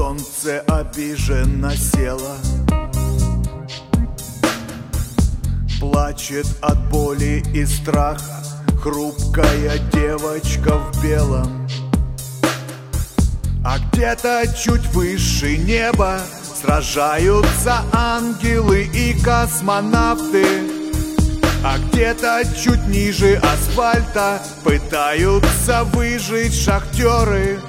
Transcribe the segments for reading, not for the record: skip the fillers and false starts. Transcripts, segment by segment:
солнце обиженно село, плачет от боли и страха хрупкая девочка в белом. А где-то чуть выше неба сражаются ангелы и космонавты. А где-то чуть ниже асфальта пытаются выжить шахтеры.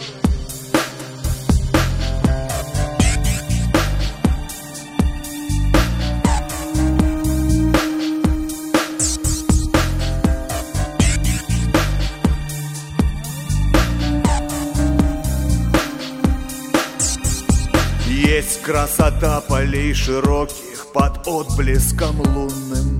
Есть красота полей широких под отблеском лунным,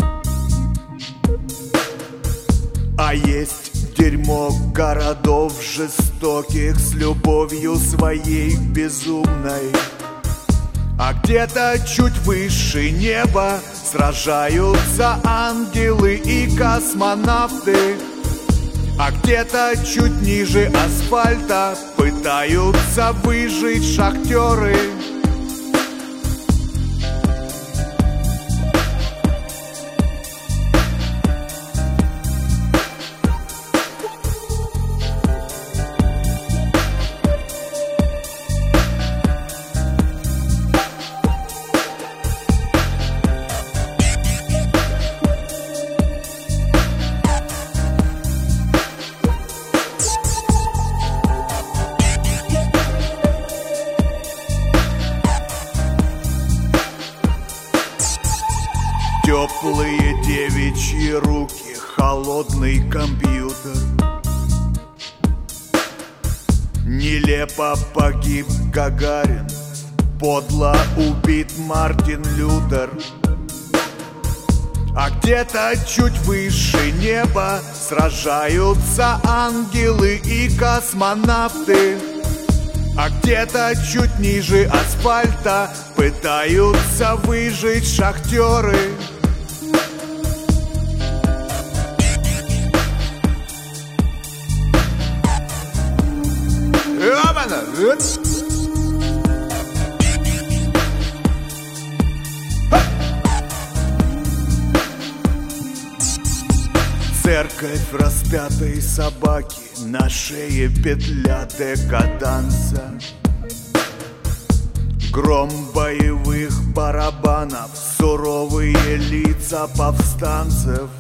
а есть дерьмо городов жестоких с любовью своей безумной. А где-то чуть выше неба сражаются ангелы и космонавты. А где-то чуть ниже асфальта пытаются выжить шахтеры. Теплые девичьи руки, холодный компьютер. Нелепо погиб Гагарин, подло убит Мартин Лютер. А где-то чуть выше неба сражаются ангелы и космонавты. А где-то чуть ниже асфальта пытаются выжить шахтеры. Церковь распятой собаки, на шее петля декаданса. Гром боевых барабанов, суровые лица повстанцев.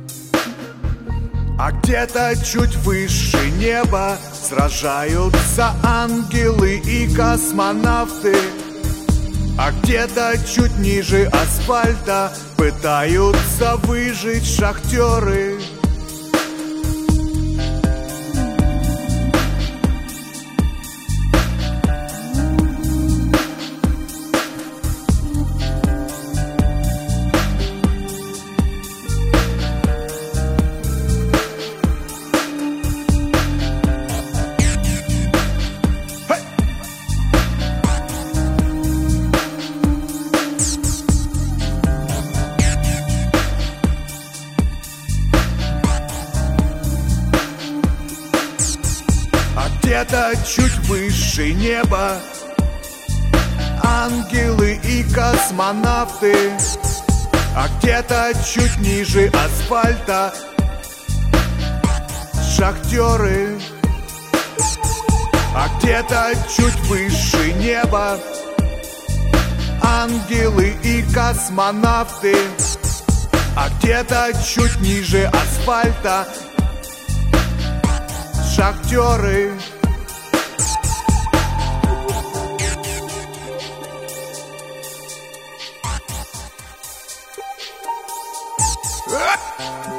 А где-то чуть выше неба сражаются ангелы и космонавты. А где-то чуть ниже асфальта пытаются выжить шахтеры. Где-то чуть выше неба ангелы и космонавты. А где-то чуть ниже асфальта шахтеры. А где-то чуть выше неба ангелы и космонавты. А где-то чуть ниже асфальта шахтеры. Ah!